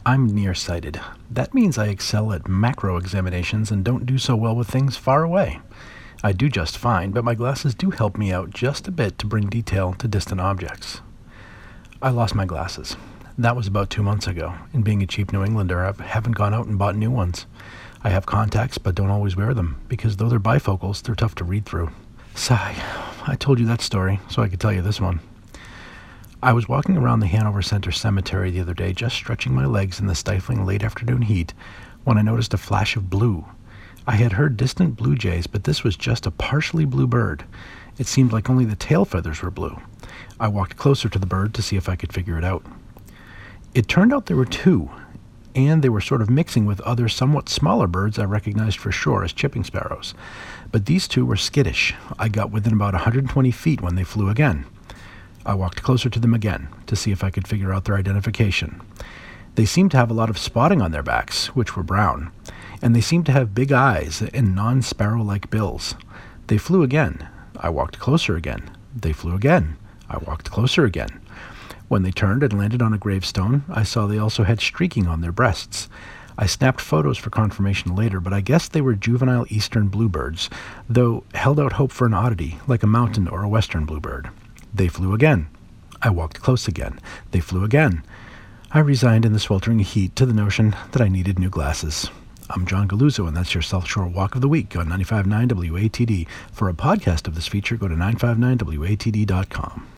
I'm nearsighted. That means I excel at macro examinations and don't do so well with things far away. I do just fine, but my glasses do help me out just a bit to bring detail to distant objects. I lost my glasses. That was about 2 months ago, and being a cheap New Englander, I haven't gone out and bought new ones. I have contacts, but don't always wear them, because though they're bifocals, they're tough to read through. Sigh. I told you that story, so I could tell you this one. I was walking around the Hanover Center Cemetery the other day, just stretching my legs in the stifling late afternoon heat, when I noticed a flash of blue. I had heard distant blue jays, but this was just a partially blue bird. It seemed like only the tail feathers were blue. I walked closer to the bird to see if I could figure it out. It turned out there were two, and they were sort of mixing with other somewhat smaller birds I recognized for sure as chipping sparrows. But these two were skittish. I got within about 120 feet when they flew again. I walked closer to them again to see if I could figure out their identification. They seemed to have a lot of spotting on their backs, which were brown, and they seemed to have big eyes and non-sparrow-like bills. They flew again. I walked closer again. They flew again. I walked closer again. When they turned and landed on a gravestone, I saw they also had streaking on their breasts. I snapped photos for confirmation later, but I guessed they were juvenile eastern bluebirds, though held out hope for an oddity, like a mountain or a western bluebird. They flew again. I walked close again. They flew again. I resigned in the sweltering heat to the notion that I needed new glasses. I'm John Galuzzo, and that's your South Shore Walk of the Week on 95.9 WATD. For a podcast of this feature, go to 959WATD.com.